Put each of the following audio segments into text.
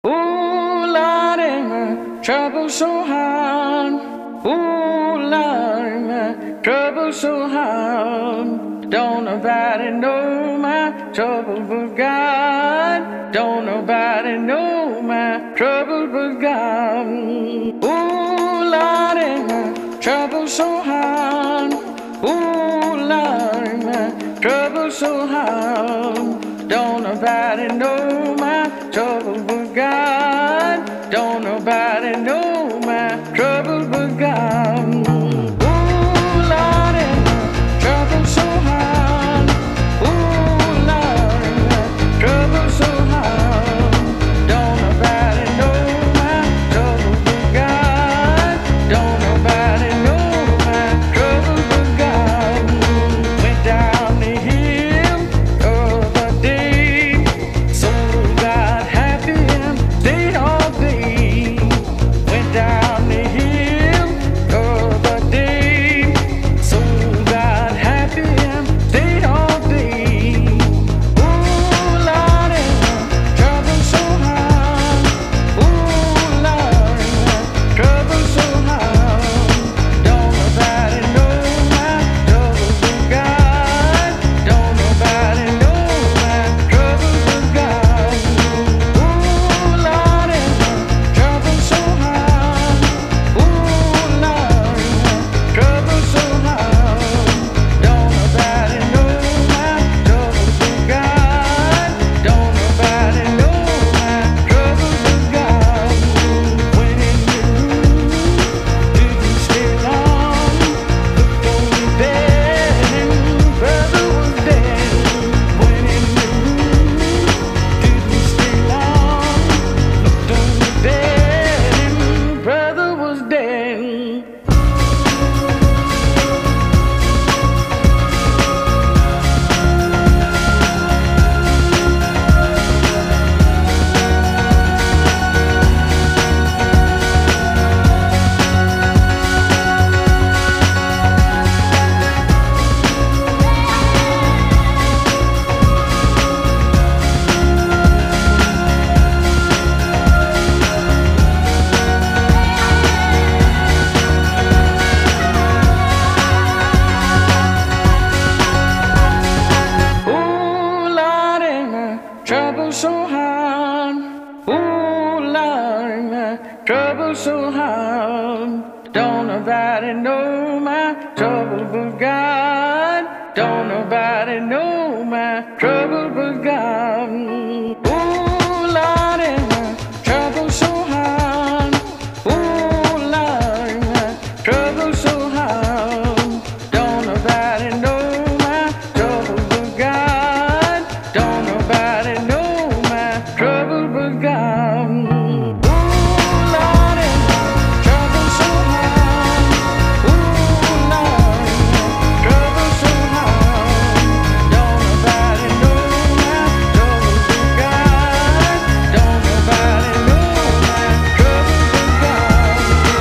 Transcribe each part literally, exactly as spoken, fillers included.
Ooh, Lordy, my trouble so hard. Ooh, Lordy, my trouble so hard. Don't nobody know my trouble but God. Don't nobody know my trouble but God. Ooh, Lordy, my trouble so hard. Ooh, Lordy, my trouble so hard. Don't nobody know my trouble but God. Don't nobody know my trouble but God. Ooh, Lordy, my trouble so hard. Ooh, Lordy, my trouble so hard. Don't nobody know my trouble but God. Don't nobody know my trouble but God. Went down the hill of a day, so got happy and stayed all day. Went down the hill of a day, so got happy and stayed all day. Ooh, Lordy, my trouble so hard. Ooh, Lordy, my trouble so hard. Don't nobody know my trouble but God. Don't nobody know my trouble but God. Ooh, Lordy, my trouble so hard. Ooh, Lordy, my trouble so hard. Don't nobody know my trouble but God. Don't nobody know my trouble but God. When in the room, didn't stay long. Looked over there and brother was dead. When in the room, didn't stay long. Looked over there and brother was dead. Ooh, Lordy, my trouble so hard. Ooh, Lordy, my trouble so hard. Don't nobody know my trouble but God. Don't nobody know my trouble but God. Ooh, Lordy, my trouble so hard. Ooh, Lordy, my trouble so hard. Don't nobody know my trouble but God. Don't nobody know my trouble but God. Ooh, Lordy, my trouble so hard. Ooh, Lordy, my trouble so hard. Don't nobody know my trouble but God. Don't nobody know my trouble but God.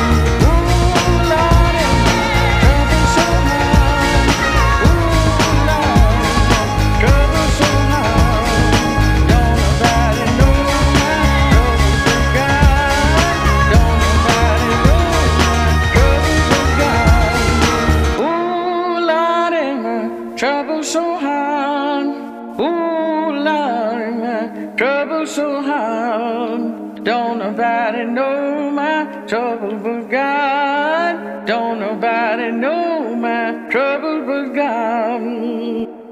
Ooh, Lordy, my trouble so hard. Ooh, Lordy, my trouble so hard. Don't nobody know my trouble but God. Don't nobody know my trouble but God. Ooh, Lordy, my trouble so hard. Ooh, Lordy, my trouble so hard. Don't nobody know my trouble but God. Don't nobody know my trouble but God.